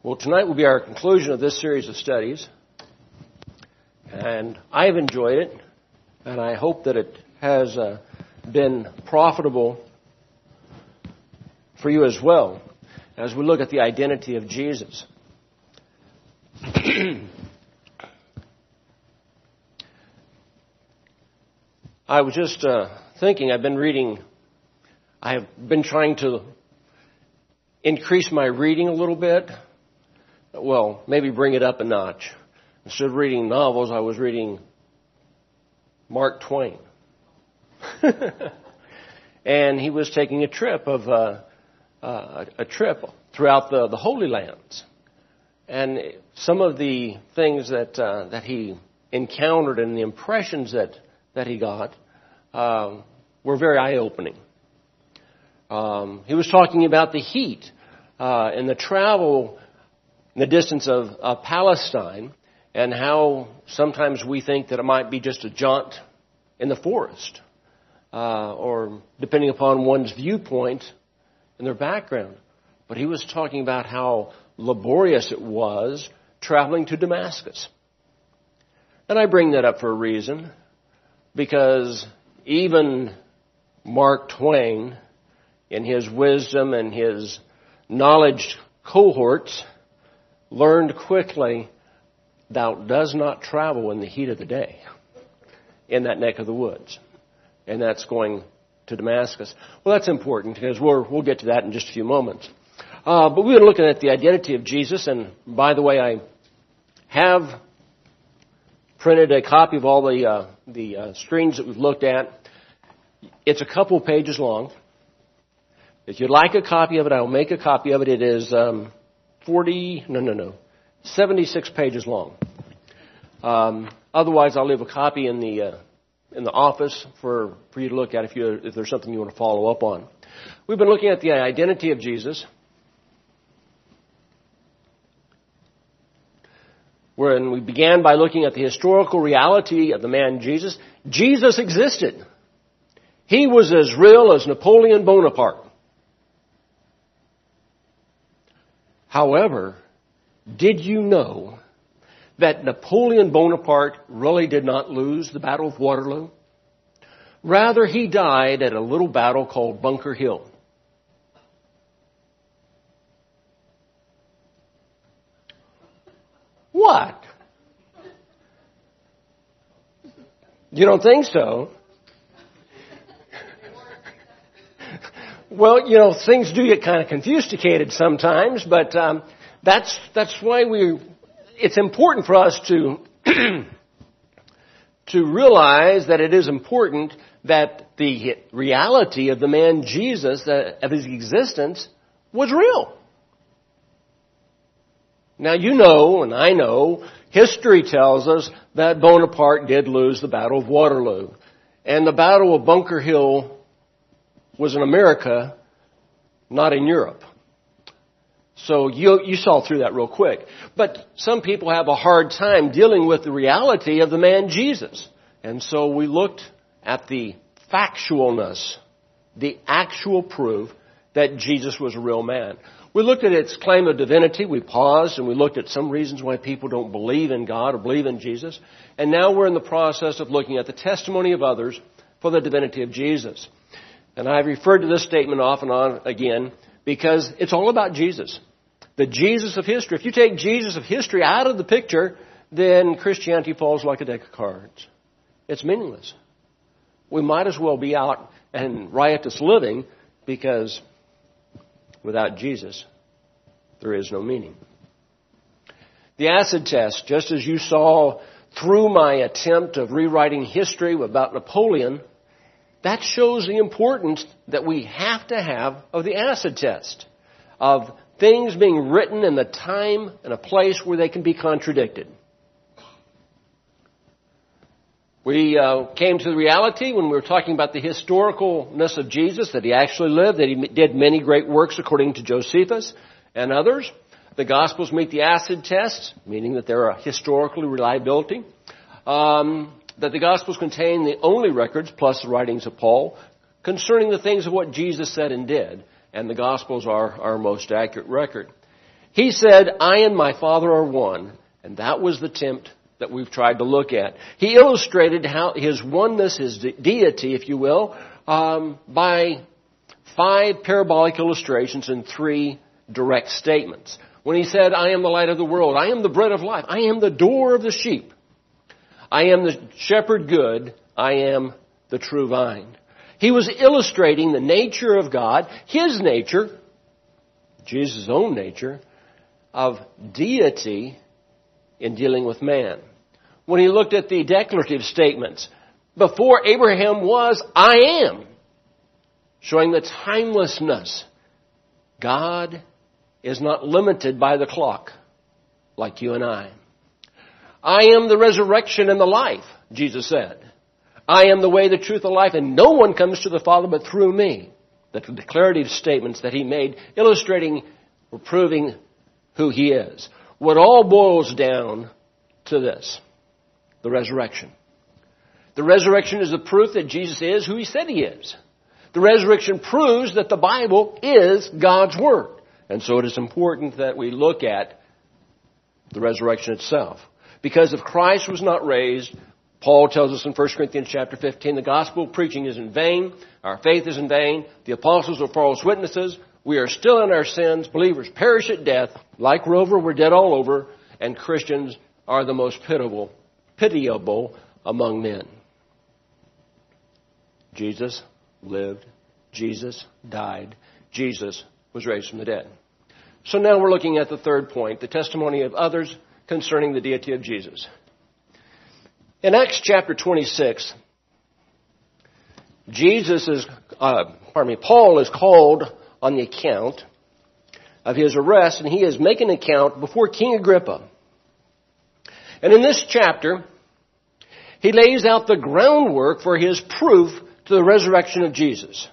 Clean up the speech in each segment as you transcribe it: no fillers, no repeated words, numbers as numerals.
Well, tonight will be our conclusion of this series of studies, and I've enjoyed it, and I hope that it has been profitable for you as well as we look at the identity of Jesus. I was just thinking, I have been trying to increase my reading a little bit. Well, maybe bring it up a notch. Instead of reading novels, I was reading Mark Twain. And he was taking a trip throughout the Holy Lands. And some of the things that he encountered and the impressions that he got were very eye-opening. He was talking about the heat and the travel in the distance of Palestine, and how sometimes we think that it might be just a jaunt in the forest, or depending upon one's viewpoint and their background. But he was talking about how laborious it was traveling to Damascus. And I bring that up for a reason, because even Mark Twain, in his wisdom and his knowledge cohorts, learned quickly, thou does not travel in the heat of the day in that neck of the woods. And that's going to Damascus. Well, that's important, because we'll get to that in just a few moments. But we've been looking at the identity of Jesus, and by the way, I have printed a copy of all the screens that we've looked at. It's a couple pages long. If you'd like a copy of it, I'll make a copy of it. It is 76 pages long. Otherwise, I'll leave a copy in the office for you to look at if there's something you want to follow up on. We've been looking at the identity of Jesus, when we began by looking at the historical reality of the man Jesus. Jesus existed. He was as real as Napoleon Bonaparte. However, did you know that Napoleon Bonaparte really did not lose the Battle of Waterloo? Rather, he died at a little battle called Bunker Hill. What? You don't think so? Well, things do get kind of confused sometimes, but that's why it's important for us to realize that it is important that the reality of the man Jesus, of his existence, was real. Now, and I know, history tells us that Bonaparte did lose the Battle of Waterloo. And the Battle of Bunker Hill was in America, not in Europe. So you saw through that real quick. But some people have a hard time dealing with the reality of the man Jesus. And so we looked at the factualness, the actual proof that Jesus was a real man. We looked at its claim of divinity. We paused and we looked at some reasons why people don't believe in God or believe in Jesus. And now we're in the process of looking at the testimony of others for the divinity of Jesus. And I've referred to this statement off and on again because it's all about Jesus. The Jesus of history. If you take Jesus of history out of the picture, then Christianity falls like a deck of cards. It's meaningless. We might as well be out and riotous living, because without Jesus, there is no meaning. The acid test, just as you saw through my attempt of rewriting history about Napoleon, that shows the importance that we have to have of the acid test, of things being written in the time and a place where they can be contradicted. We came to the reality when we were talking about the historicalness of Jesus, that he actually lived, that he did many great works according to Josephus and others. The Gospels meet the acid test, meaning that there are historical reliability. That the Gospels contain the only records, plus the writings of Paul, concerning the things of what Jesus said and did. And the Gospels are our most accurate record. He said, I and my Father are one. And that was the attempt that we've tried to look at. He illustrated how his oneness, his deity, if you will, by 5 parabolic illustrations and 3 direct statements. When he said, I am the light of the world, I am the bread of life, I am the door of the sheep, I am the shepherd good, I am the true vine. He was illustrating the nature of God, his nature, Jesus' own nature, of deity in dealing with man. When he looked at the declarative statements, before Abraham was, I am, showing the timelessness. God is not limited by the clock like you and I. I am the resurrection and the life, Jesus said. I am the way, the truth, the life, and no one comes to the Father but through me. The declarative statements that he made, illustrating or proving who he is. What all boils down to this, the resurrection. The resurrection is the proof that Jesus is who he said he is. The resurrection proves that the Bible is God's Word. And so it is important that we look at the resurrection itself. Because if Christ was not raised, Paul tells us in 1 Corinthians chapter 15, the gospel preaching is in vain, our faith is in vain, the apostles are false witnesses, we are still in our sins, believers perish at death, like Rover, we're dead all over, and Christians are the most pitiable among men. Jesus lived, Jesus died, Jesus was raised from the dead. So now we're looking at the third point, the testimony of others concerning the deity of Jesus. In Acts chapter 26, Paul is called on the account of his arrest, and he is making an account before King Agrippa. And in this chapter, he lays out the groundwork for his proof to the resurrection of Jesus.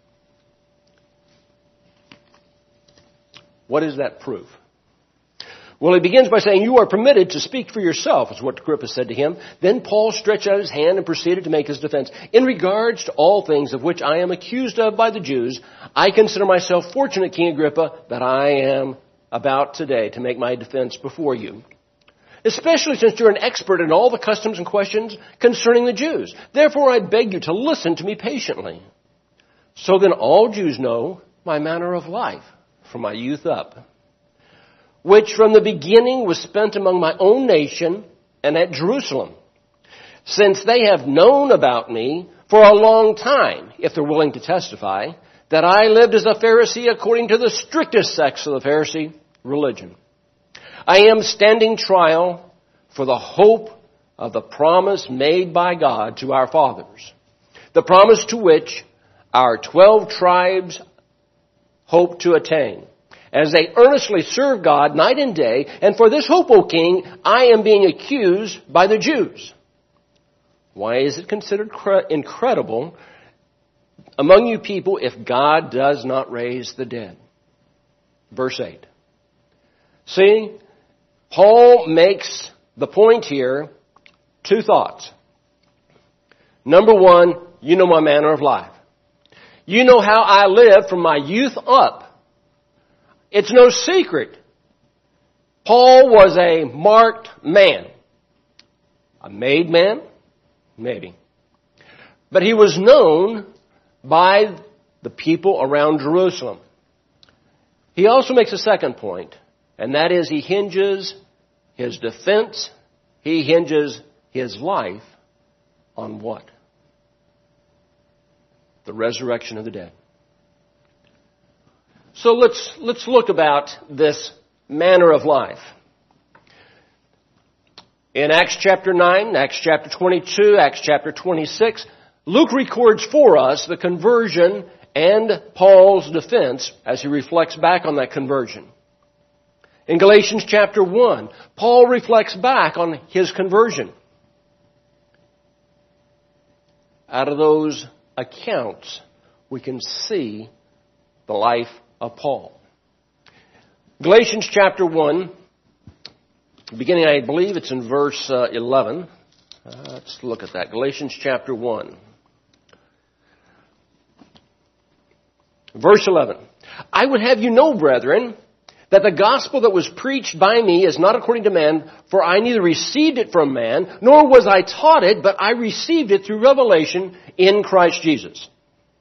What is that proof? Well, he begins by saying, you are permitted to speak for yourself, is what Agrippa said to him. Then Paul stretched out his hand and proceeded to make his defense. In regards to all things of which I am accused of by the Jews, I consider myself fortunate, King Agrippa, that I am about today to make my defense before you. Especially since you're an expert in all the customs and questions concerning the Jews. Therefore, I beg you to listen to me patiently. So then all Jews know my manner of life from my youth up, which from the beginning was spent among my own nation and at Jerusalem, since they have known about me for a long time, if they're willing to testify, that I lived as a Pharisee according to the strictest sects of the Pharisee religion. I am standing trial for the hope of the promise made by God to our fathers, the promise to which our 12 tribes hope to attain, as they earnestly serve God night and day. And for this hope, O King, I am being accused by the Jews. Why is it considered incredible among you people if God does not raise the dead? Verse 8. See, Paul makes the point here, 2 thoughts. Number 1, you know my manner of life. You know how I lived from my youth up. It's no secret. Paul was a marked man. A made man? Maybe. But he was known by the people around Jerusalem. He also makes a second point, and that is he hinges his defense, he hinges his life on what? The resurrection of the dead. So let's look about this manner of life. In Acts chapter 9, Acts chapter 22, Acts chapter 26, Luke records for us the conversion and Paul's defense as he reflects back on that conversion. In Galatians chapter 1, Paul reflects back on his conversion. Out of those accounts, we can see the life of Paul. Galatians chapter 1, beginning, I believe it's in verse 11. Let's look at that. Galatians chapter 1. Verse 11. I would have you know, brethren, that the gospel that was preached by me is not according to man, for I neither received it from man, nor was I taught it, but I received it through revelation in Christ Jesus.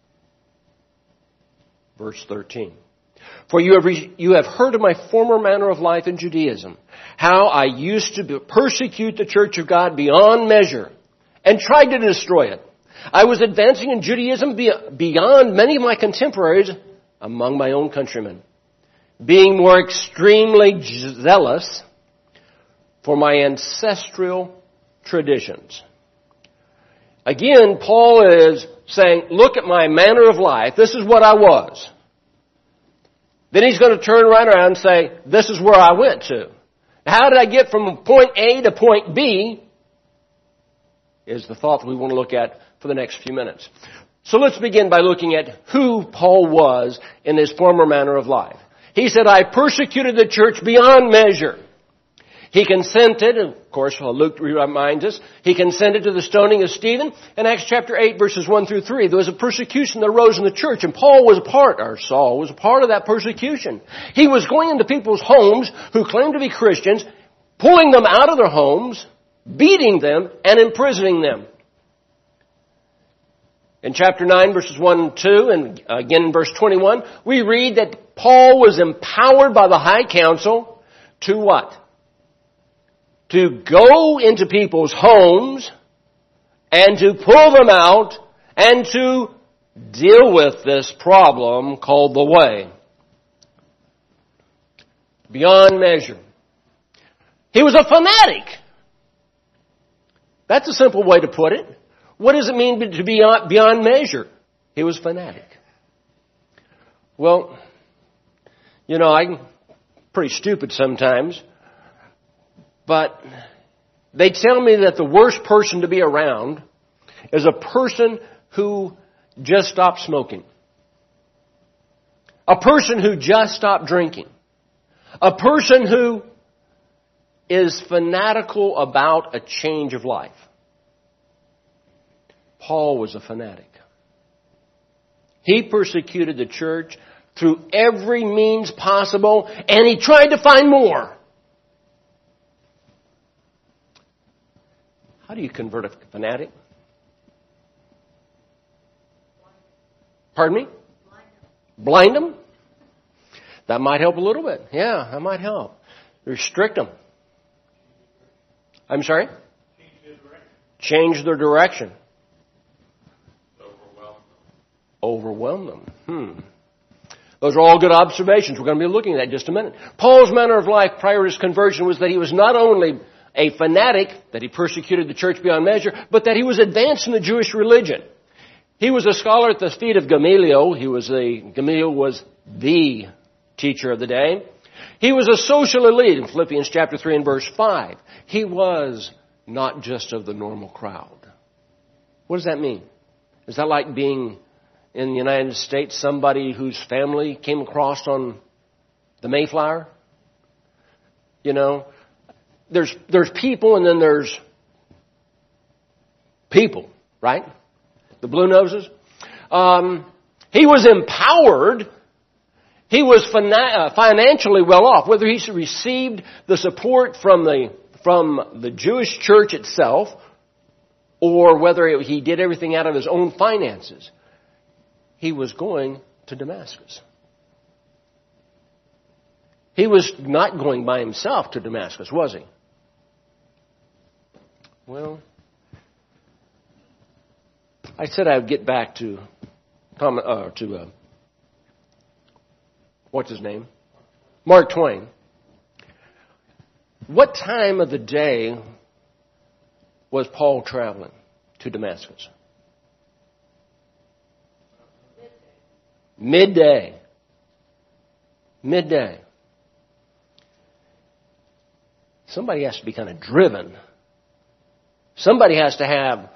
Verse 13. For you have heard of my former manner of life in Judaism, how I used to persecute the church of God beyond measure, and tried to destroy it. I was advancing in Judaism beyond many of my contemporaries among my own countrymen, being more extremely zealous for my ancestral traditions. Again, Paul is saying, look at my manner of life. This is what I was. Then he's going to turn right around and say, this is where I went to. How did I get from point A to point B? Is the thought that we want to look at for the next few minutes. So let's begin by looking at who Paul was in his former manner of life. He said, I persecuted the church beyond measure. He consented, of course, Luke reminds us, he consented to the stoning of Stephen. In Acts chapter 8, verses 1 through 3, there was a persecution that arose in the church, and Saul was a part of that persecution. He was going into people's homes who claimed to be Christians, pulling them out of their homes, beating them, and imprisoning them. In chapter 9, verses 1 and 2, and again in verse 21, we read that Paul was empowered by the high council to what? To go into people's homes and to pull them out and to deal with this problem called the way. Beyond measure. He was a fanatic. That's a simple way to put it. What does it mean to be beyond measure? He was fanatic. Well, I'm pretty stupid sometimes. But they tell me that the worst person to be around is a person who just stopped smoking. A person who just stopped drinking. A person who is fanatical about a change of life. Paul was a fanatic. He persecuted the church through every means possible, and he tried to find more. How do you convert a fanatic? Pardon me? Blind them? That might help a little bit. Yeah, that might help. Restrict them. I'm sorry? Change their direction. Overwhelm them. Those are all good observations. We're going to be looking at that in just a minute. Paul's manner of life prior to his conversion was that he was not only a fanatic, that he persecuted the church beyond measure, but that he was advanced in the Jewish religion. He was a scholar at the feet of Gamaliel. Gamaliel was the teacher of the day. He was a social elite in Philippians chapter 3 and verse 5. He was not just of the normal crowd. What does that mean? Is that like being in the United States somebody whose family came across on the Mayflower? There's people and then there's people, right? The Blue Noses. He was empowered. He was financially well off. Whether he received the support from the Jewish church itself or whether he did everything out of his own finances, he was going to Damascus. He was not going by himself to Damascus, was he? Well, I said I would get back to what's his name? Mark Twain. What time of the day was Paul traveling to Damascus? Midday. Somebody has to be kind of driven. Somebody has to have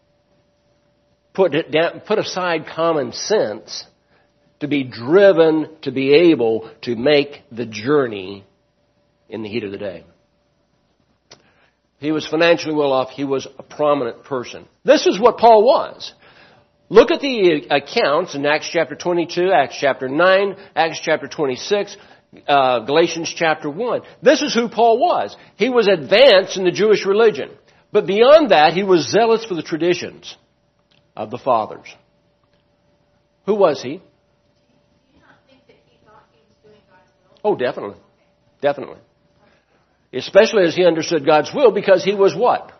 put aside common sense to be driven to be able to make the journey in the heat of the day. He was financially well off. He was a prominent person. This is what Paul was. Look at the accounts in Acts chapter 22, Acts chapter 9, Acts chapter 26. Galatians chapter 1. This is who Paul was. He was advanced in the Jewish religion. But beyond that, he was zealous for the traditions of the fathers. Who was he? Do you not think that he thought he was doing God's will? Oh, definitely. Definitely. Especially as he understood God's will, because he was what?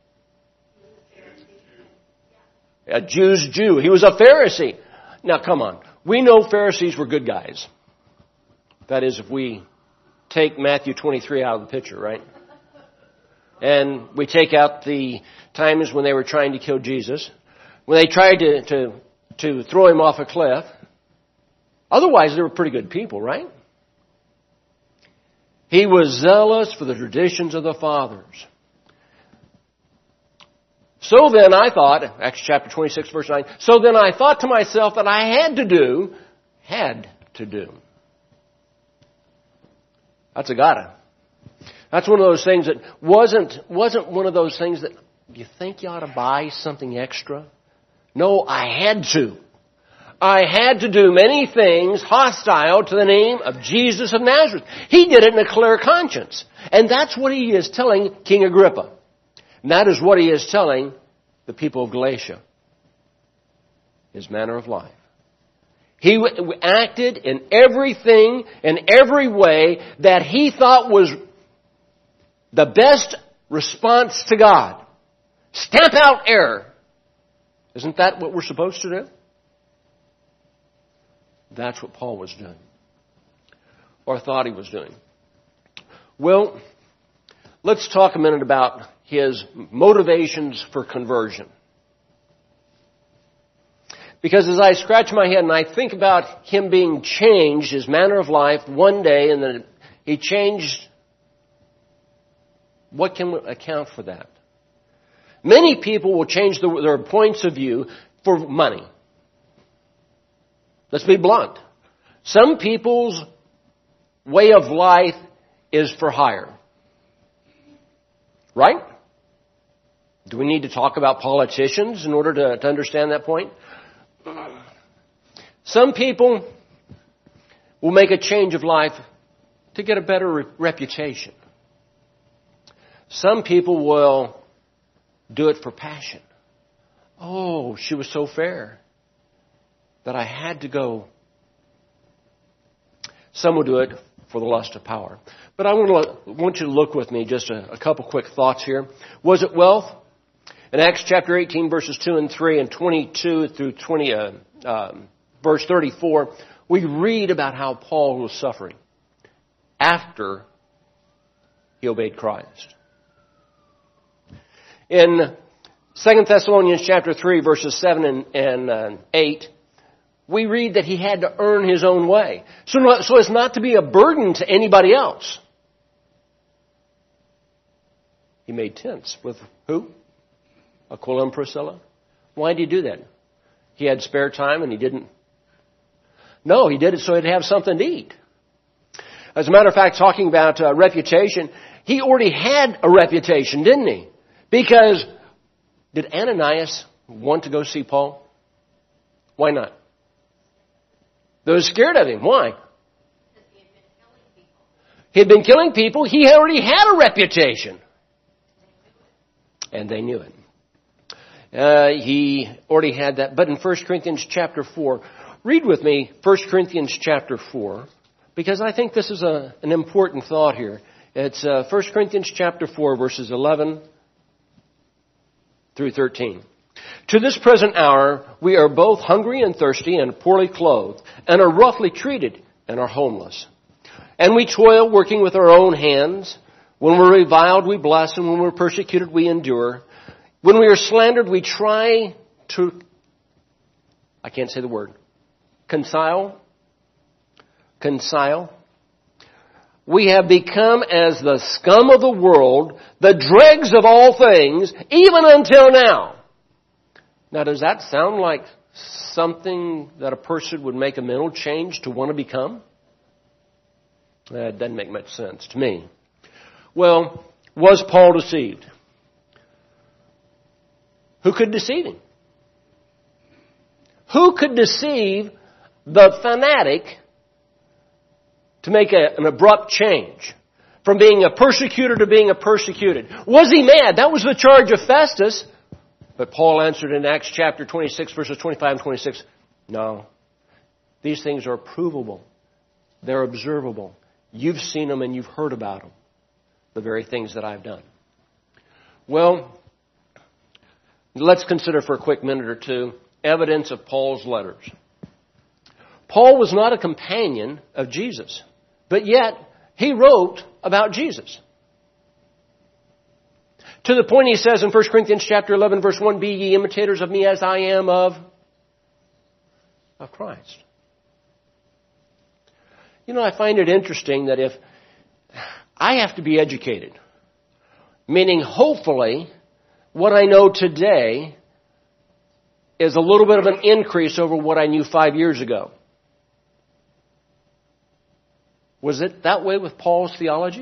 A Jew's Jew. He was a Pharisee. Now, come on. We know Pharisees were good guys. That is, if we take Matthew 23 out of the picture, right? And we take out the times when they were trying to kill Jesus, when they tried to throw him off a cliff. Otherwise, they were pretty good people, right? He was zealous for the traditions of the fathers. So then I thought, Acts chapter 26, verse 9, so then I thought to myself that I had to do. That's a gotta. That's one of those things that wasn't one of those things that you think you ought to buy something extra. No, I had to. I had to do many things hostile to the name of Jesus of Nazareth. He did it in a clear conscience. And that's what he is telling King Agrippa. And that is what he is telling the people of Galatia. His manner of life. He acted in everything, in every way that he thought was the best response to God. Stamp out error. Isn't that what we're supposed to do? That's what Paul was doing. Or thought he was doing. Well, let's talk a minute about his motivations for conversion. Because as I scratch my head and I think about him being changed, his manner of life one day, and then he changed, what can account for that? Many people will change their points of view for money. Let's be blunt. Some people's way of life is for hire. Right? Do we need to talk about politicians in order to understand that point? Some people will make a change of life to get a better reputation. Some people will do it for passion. Oh, she was so fair that I had to go. Some will do it for the lust of power. But I want you to look with me just a couple quick thoughts here. Was it wealth? In Acts chapter 18, verses 2 and 3 and 22 through verse 34, we read about how Paul was suffering after he obeyed Christ. In 2 Thessalonians chapter 3, verses 7 and 8, we read that he had to earn his own way. So as not to be a burden to anybody else. He made tents with who? Aquila and Priscilla. Why did he do that? He had spare time and he didn't. No, he did it so he'd have something to eat. As a matter of fact, talking about reputation, he already had a reputation, didn't he? Because did Ananias want to go see Paul? Why not? They were scared of him. Why? He had been killing people. He already had a reputation. And they knew it. He already had that. But in 1 Corinthians chapter 4, read with me 1 Corinthians chapter 4, because I think this is an important thought here. It's 1 Corinthians chapter 4, verses 11 through 13. To this present hour, we are both hungry and thirsty and poorly clothed, and are roughly treated and are homeless. And we toil, working with our own hands. When we're reviled, we bless, and when we're persecuted, we endure. When we are slandered, we try to, I can't say the word, reconcile. We have become as the scum of the world, the dregs of all things, even until now. Now, does that sound like something that a person would make a mental change to want to become? That doesn't make much sense to me. Well, was Paul deceived? Who could deceive him? Who could deceive the fanatic to make an abrupt change from being a persecutor to being a persecuted. Was he mad? That was the charge of Festus. But Paul answered in Acts chapter 26, verses 25 and 26, no. These things are provable. They're observable. You've seen them and you've heard about them. The very things that I've done. Well, let's consider for a quick minute or two evidence of Paul's letters. Paul was not a companion of Jesus, but yet he wrote about Jesus. To the point he says in 1 Corinthians chapter 11, verse 1, be ye imitators of me as I am of Christ. You know, I find it interesting that if I have to be educated, meaning hopefully what I know today is a little bit of an increase over what I knew 5 years ago. Was it that way with Paul's theology?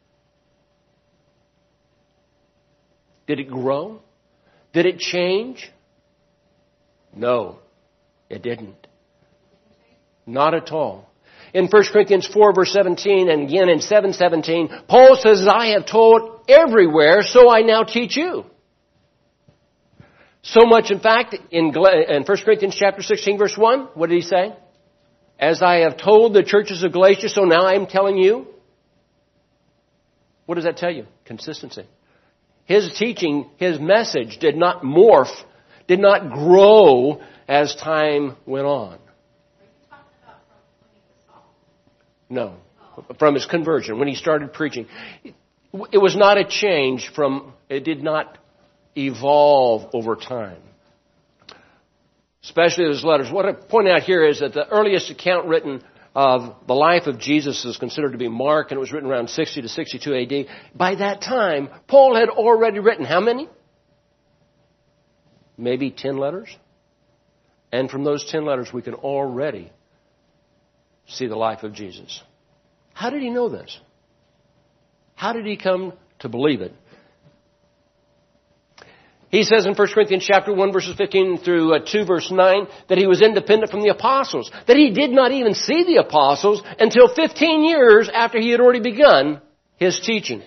Did it grow? Did it change? No, it didn't. Not at all. In 1 Corinthians 4, verse 17, and again in 7:17, Paul says, I have taught everywhere, so I now teach you. So much, in fact, in 1 Corinthians chapter 16, verse 1, what did he say? As I have told the churches of Galatia, so now I am telling you. What does that tell you? Consistency. His teaching, his message did not morph, did not grow as time went on. No, from his conversion, when he started preaching. It was not a change it did not evolve over time. Especially his letters. What I point out here is that the earliest account written of the life of Jesus is considered to be Mark, and it was written around 60 to 62 AD. By that time, Paul had already written how many? Maybe 10 letters? And from those 10 letters, we can already see the life of Jesus. How did he know this? How did he come to believe it? He says in 1 Corinthians chapter 1, verses 15 through 2, verse 9, that he was independent from the apostles. That he did not even see the apostles until 15 years after he had already begun his teaching.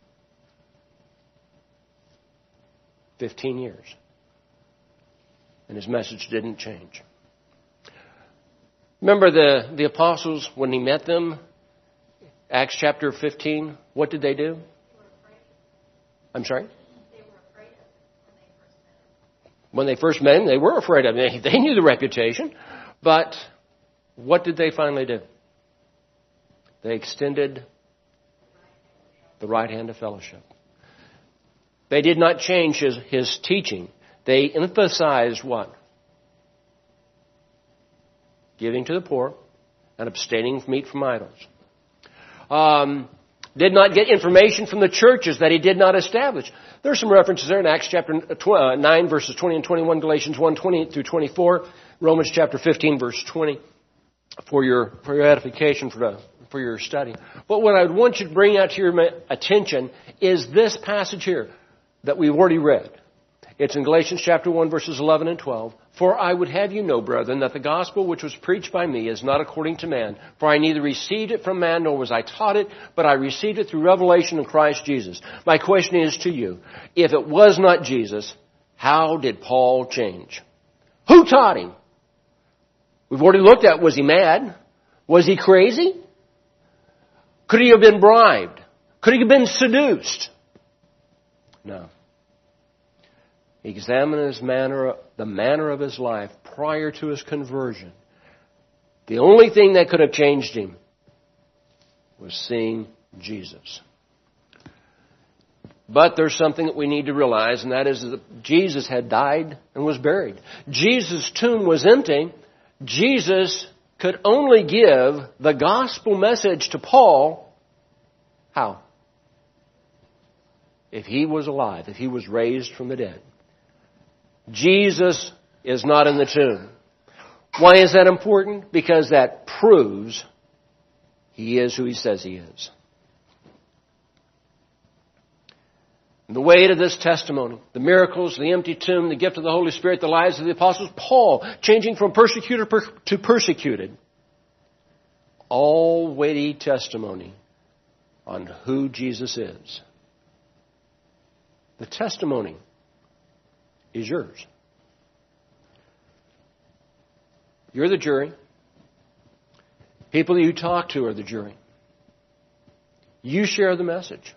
15 years. And his message didn't change. Remember the apostles, when he met them, Acts chapter 15, what did they do? I'm sorry? When they first met him, they were afraid of him. They knew the reputation. But what did they finally do? They extended the right hand of fellowship. They did not change his teaching. They emphasized what? Giving to the poor and abstaining from meat from idols. Did not get information from the churches that he did not establish. There are some references there in Acts chapter 9, verses 20 and 21, Galatians 1, 20 through 24, Romans chapter 15, verse 20, for your edification, for your study. But what I want you to bring out to your attention is this passage here that we've already read. It's in Galatians chapter 1, verses 11 and 12. For I would have you know, brethren, that the gospel which was preached by me is not according to man. For I neither received it from man, nor was I taught it, but I received it through revelation in Christ Jesus. My question is to you, if it was not Jesus, how did Paul change? Who taught him? We've already looked at, was he mad? Was he crazy? Could he have been bribed? Could he have been seduced? No. He examined the manner of his life prior to his conversion. The only thing that could have changed him was seeing Jesus. But there's something that we need to realize, and that is that Jesus had died and was buried. Jesus' tomb was empty. Jesus could only give the gospel message to Paul. How? If he was alive, if he was raised from the dead. Jesus is not in the tomb. Why is that important? Because that proves he is who he says he is. The weight of this testimony, the miracles, the empty tomb, the gift of the Holy Spirit, the lives of the apostles, Paul changing from persecutor to persecuted. all weighty testimony on who Jesus is. The testimony is yours. You're the jury. People that you talk to are the jury. You share the message.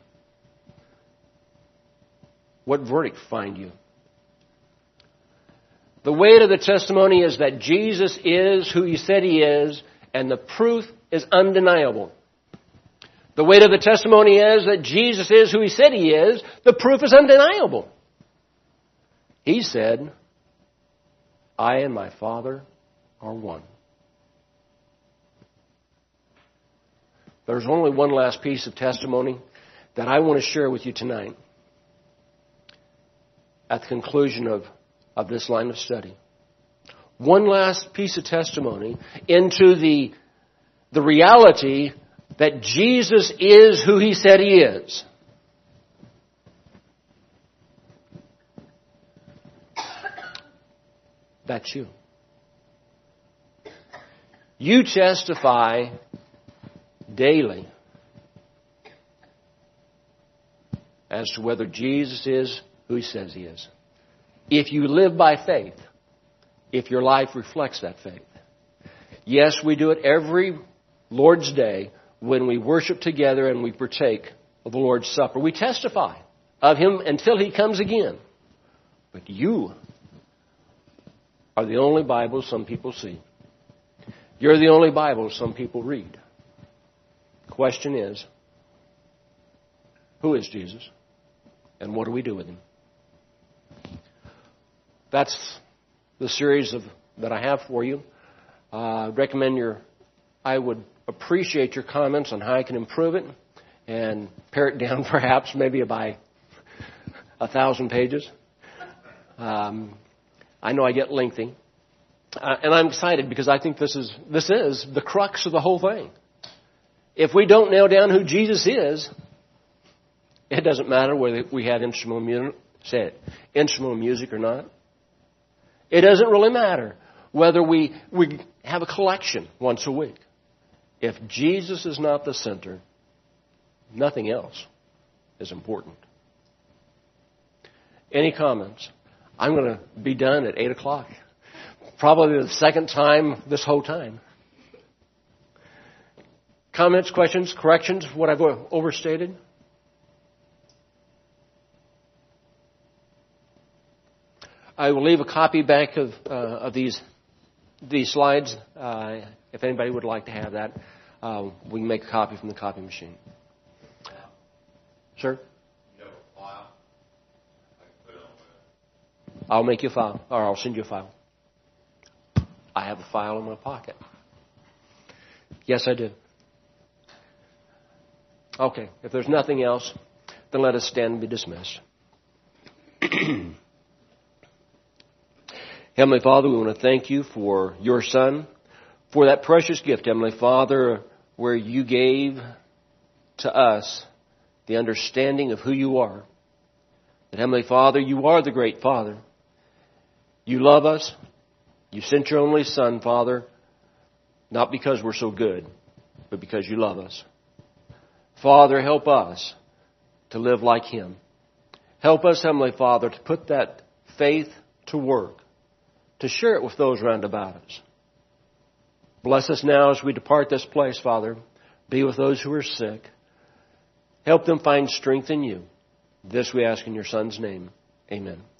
What verdict find you? The weight of the testimony is that Jesus is who He said He is, and the proof is undeniable. The weight of the testimony is that Jesus is who He said He is. The proof is undeniable. He said, I and my Father are one. There's only one last piece of testimony that I want to share with you tonight at the conclusion of this line of study. One last piece of testimony into the reality that Jesus is who He said He is. That's you. You testify daily as to whether Jesus is who He says He is. If you live by faith, if your life reflects that faith. Yes, we do it every Lord's Day when we worship together and we partake of the Lord's Supper. We testify of Him until He comes again. But you are the only Bible some people see. You're the only Bible some people read. The question is, who is Jesus? And what do we do with Him? That's the series that I have for you. I would appreciate your comments on how I can improve it and pare it down perhaps maybe by 1,000 pages. I know I get lengthy. And I'm excited because I think this is the crux of the whole thing. If we don't nail down who Jesus is, it doesn't matter whether we have instrumental music or not. It doesn't really matter whether we have a collection once a week. If Jesus is not the center, nothing else is important. Any comments? I'm going to be done at 8 o'clock. Probably the second time this whole time. Comments, questions, corrections, what I've overstated? I will leave a copy back of these slides. If anybody would like to have that, we can make a copy from the copy machine. Sir? You have a file? I can put it on. I'll make you a file, or I'll send you a file. I have a file in my pocket. Yes, I do. Okay, if there's nothing else, then let us stand and be dismissed. Heavenly Father, we want to thank You for Your Son, for that precious gift, Heavenly Father, where You gave to us the understanding of who You are. That, Heavenly Father, You are the great Father. You love us. You sent Your only Son, Father, not because we're so good, but because You love us. Father, help us to live like Him. Help us, Heavenly Father, to put that faith to work, to share it with those round about us. Bless us now as we depart this place, Father. Be with those who are sick. Help them find strength in You. This we ask in Your Son's name. Amen.